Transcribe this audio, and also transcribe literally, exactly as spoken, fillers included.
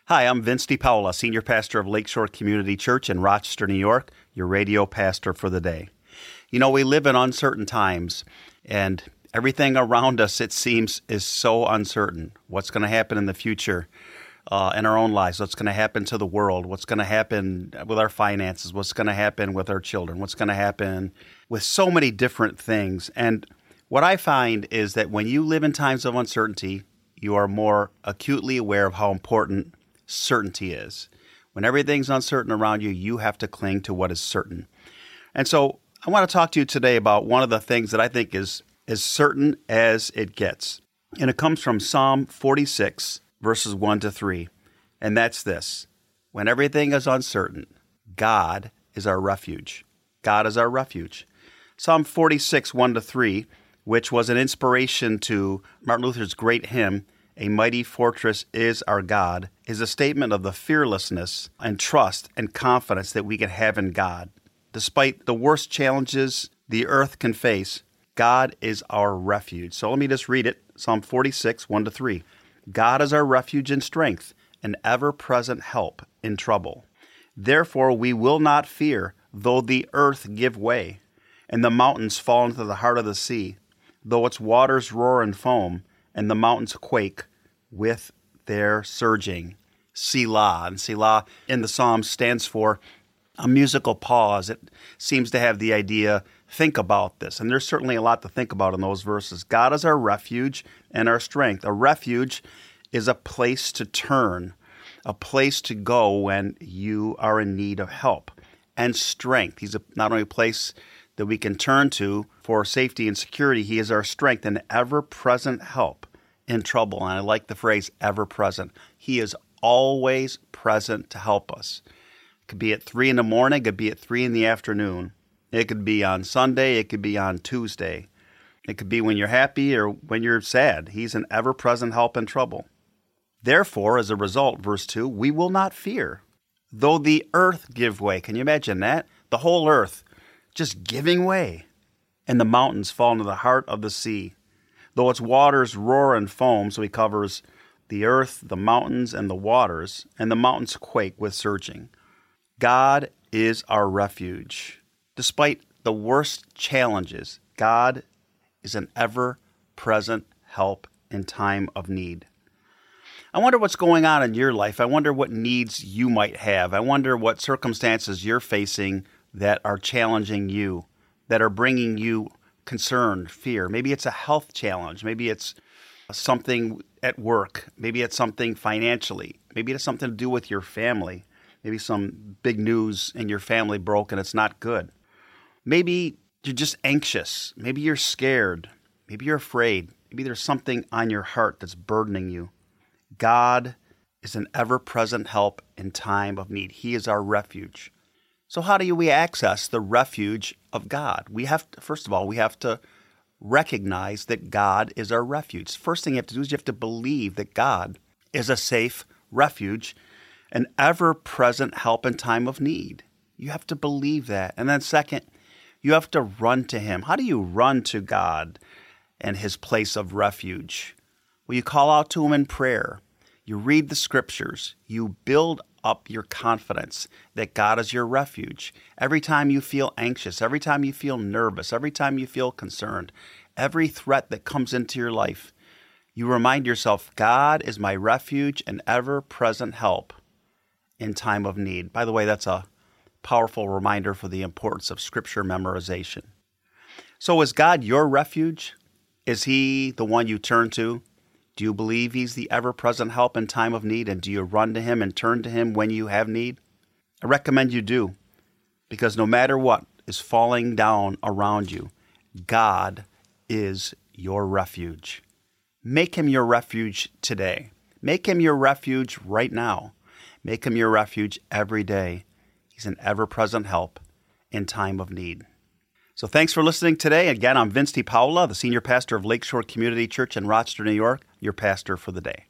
Hi, I'm Vince DiPaola, Senior Pastor of Lakeshore Community Church in Rochester, New York, your radio pastor for the day. You know, we live in uncertain times, and everything around us, it seems, is so uncertain. What's going to happen in the future uh, in our own lives? What's going to happen to the world? What's going to happen with our finances? What's going to happen with our children? What's going to happen with so many different things? And what I find is that when you live in times of uncertainty, you are more acutely aware of how important certainty is. When everything's uncertain around you, you have to cling to what is certain. And so I want to talk to you today about one of the things that I think is as certain as it gets. And it comes from Psalm forty-six, verses one to three. And that's this: when everything is uncertain, God is our refuge. God is our refuge. Psalm forty-six, one to three, which was an inspiration to Martin Luther's great hymn, "A Mighty Fortress is Our God," is a statement of the fearlessness and trust and confidence that we can have in God. Despite the worst challenges the earth can face, God is our refuge. So let me just read it. Psalm forty-six, one to three. God is our refuge and strength, an ever-present help in trouble. Therefore we will not fear, though the earth give way, and the mountains fall into the heart of the sea, though its waters roar and foam, and the mountains quake with their surging. Selah. And Selah in the Psalm stands for a musical pause. It seems to have the idea, think about this. And there's certainly a lot to think about in those verses. God is our refuge and our strength. A refuge is a place to turn, a place to go when you are in need of help. And strength. He's a, not only a place that we can turn to for safety and security, he is our strength and ever-present help in trouble. And I like the phrase ever-present. He is always present to help us. It could be at three in the morning, it could be at three in the afternoon. It could be on Sunday, it could be on Tuesday. It could be when you're happy or when you're sad. He's an ever-present help in trouble. Therefore, as a result, verse two, we will not fear, though the earth give way. Can you imagine that? The whole earth just giving way, and the mountains fall into the heart of the sea. Though its waters roar and foam, so he covers the earth, the mountains, and the waters, and the mountains quake with surging. God is our refuge. Despite the worst challenges, God is an ever-present help in time of need. I wonder what's going on in your life. I wonder what needs you might have. I wonder what circumstances you're facing that are challenging you, that are bringing you concern, fear. Maybe it's a health challenge. Maybe it's something at work. Maybe it's something financially. Maybe it's something to do with your family. Maybe some big news in your family broke and it's not good. Maybe you're just anxious. Maybe you're scared. Maybe you're afraid. Maybe there's something on your heart that's burdening you. God is an ever-present help in time of need. He is our refuge. So how do we access the refuge of God? We have to, first of all, we have to recognize that God is our refuge. First thing you have to do is you have to believe that God is a safe refuge, an ever-present help in time of need. You have to believe that. And then second, you have to run to him. How do you run to God and his place of refuge? Well, you call out to him in prayer. You read the scriptures. You build up your confidence that God is your refuge. Every time you feel anxious, every time you feel nervous, every time you feel concerned, every threat that comes into your life, you remind yourself, God is my refuge and ever-present help in time of need. By the way, that's a powerful reminder for the importance of scripture memorization. So is God your refuge? Is he the one you turn to? Do you believe he's the ever-present help in time of need? And do you run to him and turn to him when you have need? I recommend you do, because no matter what is falling down around you, God is your refuge. Make him your refuge today. Make him your refuge right now. Make him your refuge every day. He's an ever-present help in time of need. So thanks for listening today. Again, I'm Vince DiPaola, the Senior Pastor of Lakeshore Community Church in Rochester, New York, your pastor for the day.